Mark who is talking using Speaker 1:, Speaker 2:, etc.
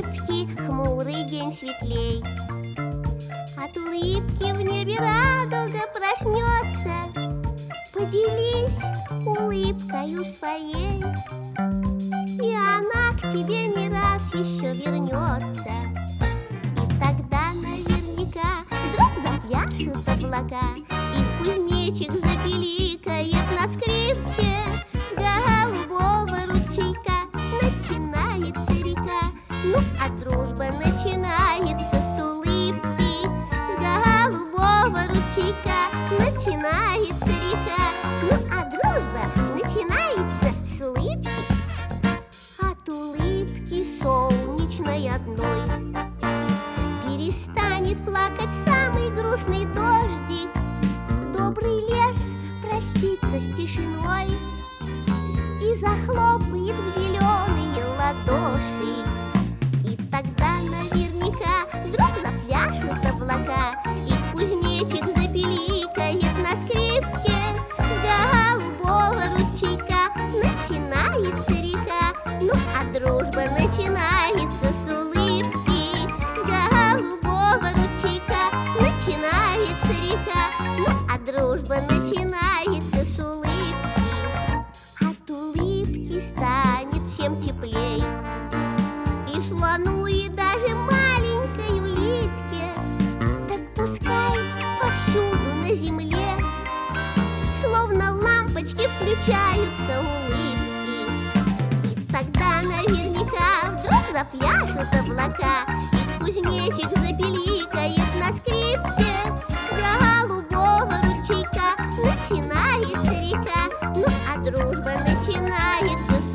Speaker 1: улыбки хмурый день светлей. От улыбки в небе радуга проснется. Поделись улыбкою своей, и она к тебе не раз еще вернется. И тогда наверняка вдруг запляшут облака, и кузнечик запиликает на скрипке. С голубого ручейка начинается река, ну а дружба начинается с улыбки. С голубого ручейка начинается река, ну а дружба начинается с улыбки. От улыбки солнечной одной перестанет плакать самый грустный дождик. Добрый лес простится с тишиной и захлопает в зеленые ладоши. И тогда наверняка вдруг запляшут облака, и кузнечик запиликает на скрипке. С голубого ручейка начинается река, ну а дружба начинается с улыбки. С голубого ручейка начинается река, ну а дружба начинается с улыбки. От улыбки станет всем теплей, и слону, и даже маленькой улитке. Так пускай повсюду на земле словно лампочки включаются улыбки. И тогда наверняка вдруг запляшут облака, и кузнечик запиликает на скрипке. С голубого ручейка начинается река, ну а дружба начинается